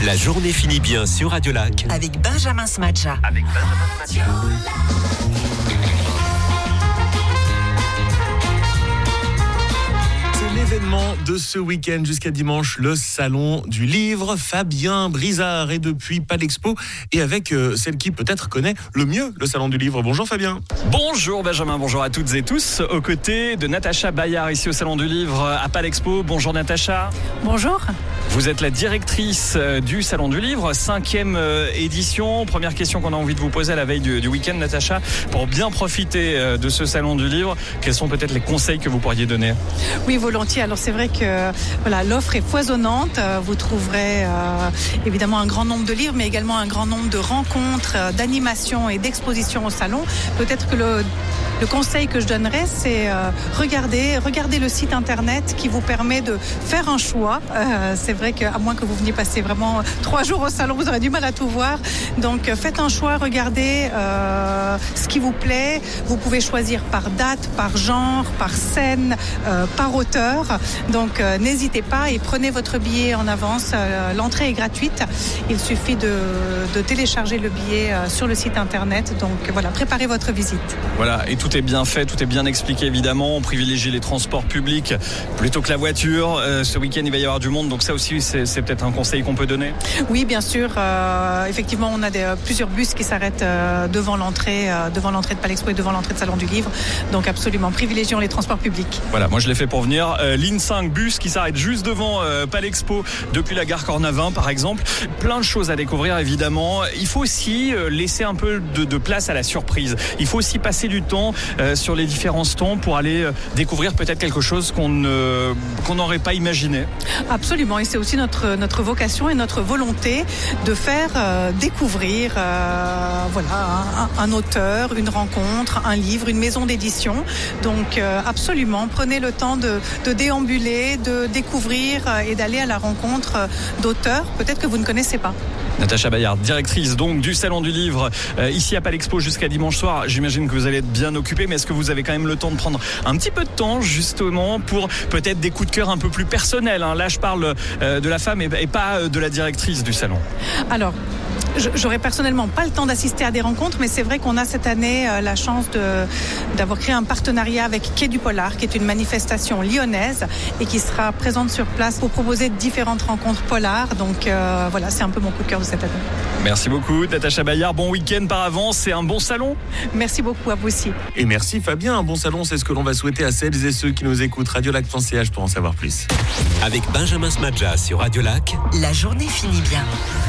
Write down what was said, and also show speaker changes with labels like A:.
A: La journée finit bien sur Radio Lac.
B: Avec Benjamin Smadja.
C: L'événement de ce week-end jusqu'à dimanche, le salon du livre. Fabien Brizard est depuis Palexpo et avec celle qui peut-être connaît le mieux le salon du livre. Bonjour Fabien.
D: Bonjour Benjamin, bonjour à toutes et tous. Aux côtés de Natacha Bayard ici au salon du livre à Palexpo. Bonjour Natacha.
E: Bonjour.
D: Vous êtes la directrice du salon du livre, 5e édition. Première question qu'on a envie de vous poser à la veille du week-end, Natacha. Pour bien profiter de ce salon du livre, quels sont peut-être les conseils que vous pourriez donner ?
E: Oui, volontiers. Alors c'est vrai que l'offre est foisonnante. Vous trouverez évidemment un grand nombre de livres, mais également un grand nombre de rencontres, d'animations et d'expositions au salon. Peut-être que le conseil que je donnerais, c'est regarder le site internet qui vous permet de faire un choix. C'est vrai qu'à moins que vous veniez passer vraiment 3 jours au salon, vous aurez du mal à tout voir. Donc faites un choix, regardez ce qui vous plaît. Vous pouvez choisir par date, par genre, par scène, par auteur. Donc n'hésitez pas et prenez votre billet en avance. L'entrée est gratuite. Il suffit de télécharger le billet sur le site internet. Donc voilà, préparez votre visite.
D: Voilà, et tout est bien fait, tout est bien expliqué évidemment. On privilégie les transports publics plutôt que la voiture. Ce week-end, il va y avoir du monde, donc ça aussi, c'est peut-être un conseil qu'on peut donner.
E: Oui, bien sûr. Effectivement, on a plusieurs bus qui s'arrêtent devant l'entrée de Palexpo et devant l'entrée de Salon du Livre. Donc absolument, privilégions les transports publics.
D: Voilà, moi je l'ai fait pour venir. Ligne 5, bus qui s'arrête juste devant Palexpo depuis la gare Cornavin par exemple. Plein de choses à découvrir évidemment. Il faut aussi laisser un peu de place à la surprise. Il faut aussi passer du temps sur les différents stands pour aller découvrir peut-être quelque chose qu'on n'aurait pas imaginé.
E: Absolument, et c'est aussi notre vocation et notre volonté de faire découvrir un auteur, une rencontre, un livre, une maison d'édition. Donc absolument, prenez le temps de déambuler, de découvrir et d'aller à la rencontre d'auteurs peut-être que vous ne connaissez pas.
D: Natacha Bayard, directrice donc du Salon du Livre ici à Palexpo jusqu'à dimanche soir. J'imagine que vous allez être bien occupé, mais est-ce que vous avez quand même le temps de prendre un petit peu de temps justement pour peut-être des coups de cœur un peu plus personnels, hein. Là je parle de la femme et pas de la directrice du salon.
E: Alors, j'aurais personnellement pas le temps d'assister à des rencontres, mais c'est vrai qu'on a cette année la chance d'avoir créé un partenariat avec Quai du Polar, qui est une manifestation lyonnaise et qui sera présente sur place pour proposer différentes rencontres polar. Donc voilà, c'est un peu mon coup de cœur de cette année.
D: Merci beaucoup Natacha Bayard, bon week-end par avance et un bon salon.
E: Merci beaucoup à vous aussi.
C: Et merci Fabien, un bon salon, c'est ce que l'on va souhaiter à celles et ceux qui nous écoutent. Radiolac.ch pour en savoir plus.
A: Avec Benjamin Smadja sur Radio Lac.
B: La journée finit bien.